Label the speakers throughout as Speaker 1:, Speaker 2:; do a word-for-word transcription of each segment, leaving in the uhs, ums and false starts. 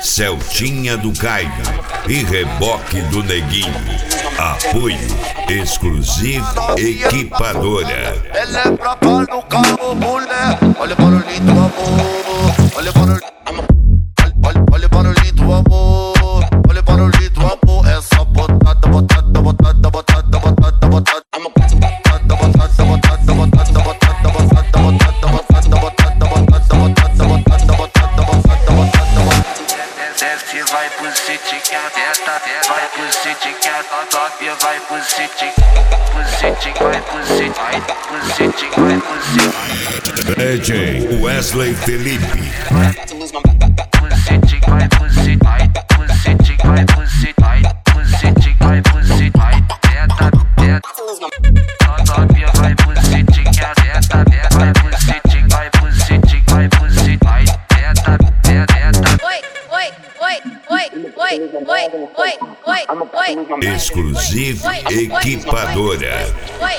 Speaker 1: Celtinha do Caio e Reboque do Neguinho. Apoio Exclusive Equipadora.
Speaker 2: Ele é pra cá no carro, mulher. Olha para o lindo amor. Olha para o olha, olha para o lindo amor. Olha para o lindo amor. Essa botada, botada, botada, botada, botada, botada. Botada, botada, botada, botada, botada, botada, botada, botada, botada, botada, botada, botada, botada, botada.
Speaker 3: Desce, vai pro city que a testa, vai pro city que a top, vai pro city, pro city, vai pro city, vai pro city, vai pro city.
Speaker 1: D J Wesley Felipe.
Speaker 3: Pro city, vai pro city, vai pro city, vai pro city, vai pro city, vai pro city, vai teta, teta. Top, vai pro city que a testa, vai pro city, vai pro city, vai pro city, vai teta, teta.
Speaker 4: Oi, oi, oi, oi, oi, oi, oi, oi, oi.
Speaker 1: Exclusive Equipadora.
Speaker 4: Oi.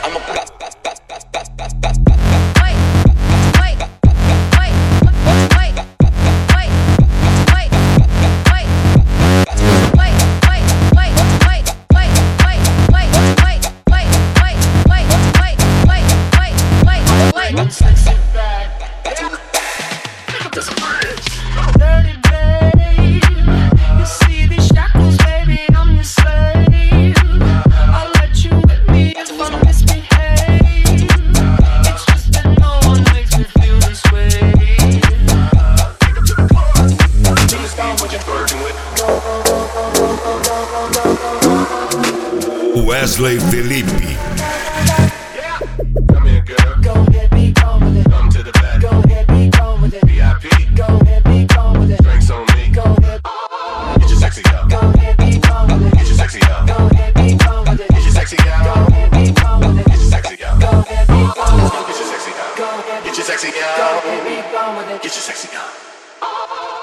Speaker 1: Wesley Felipe.
Speaker 5: Come here, girl. Go ahead, be gone with it. Come to the back. Go ahead, be gone with it. V I P. Go ahead, be gone with it. Drinks on me. Go ahead. Get your sexy up. Go ahead, be gone with it. Get your sexy up. Go ahead, be gone with it. Get your sexy up. Go ahead, be gone with it. Get your sexy up. Go ahead, be gone with it. Get your sexy up. Go ahead, get your sexy up. Go ahead, be gone with it. Get your sexy up.